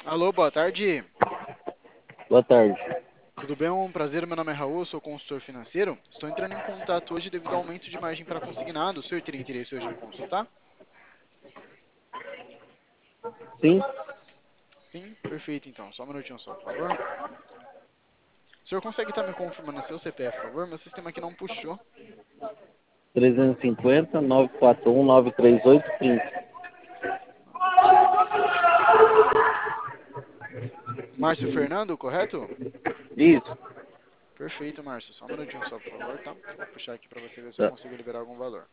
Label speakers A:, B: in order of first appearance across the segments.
A: Alô, boa tarde.
B: Boa tarde.
A: Tudo bem? Um prazer. Meu nome é Raul, sou consultor financeiro. Estou entrando em contato hoje devido ao aumento de margem para consignado. O senhor teria interesse hoje em consultar?
B: Sim,
A: Sim, perfeito então. Só um minutinho só, por favor. O senhor consegue estar me confirmando seu CPF, por favor? Meu sistema aqui não puxou.
B: 350 941 93830.
A: 93830. Márcio Fernando, correto?
B: Isso.
A: Perfeito, Márcio. Só um minutinho só, por favor, tá? Que eu vou puxar aqui para você ver se eu
B: Tá.
A: consigo liberar algum valor.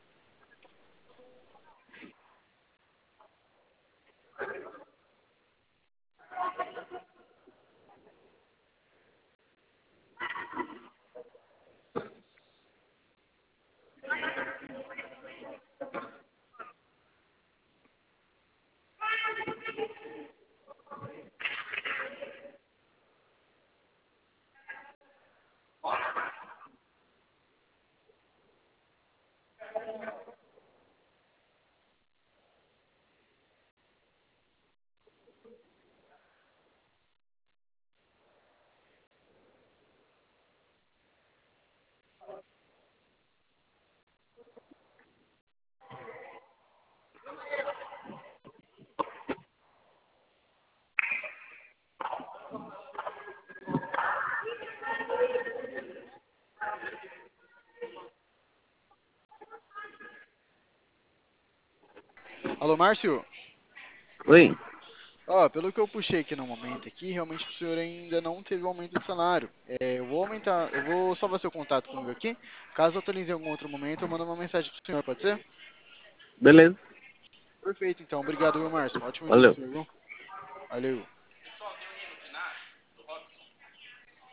A: Alô, Márcio?
B: Oi.
A: Ó, pelo que eu puxei aqui no momento aqui, realmente o senhor ainda não teve o aumento de salário. Eu vou aumentar, eu vou salvar seu contato comigo aqui. Caso atualize em algum outro momento, eu mando uma mensagem pro senhor, pode ser?
B: Beleza.
A: Perfeito, então. Obrigado, viu, Márcio? Um ótimo dia pro
B: Valeu.
A: senhor, viu? Valeu.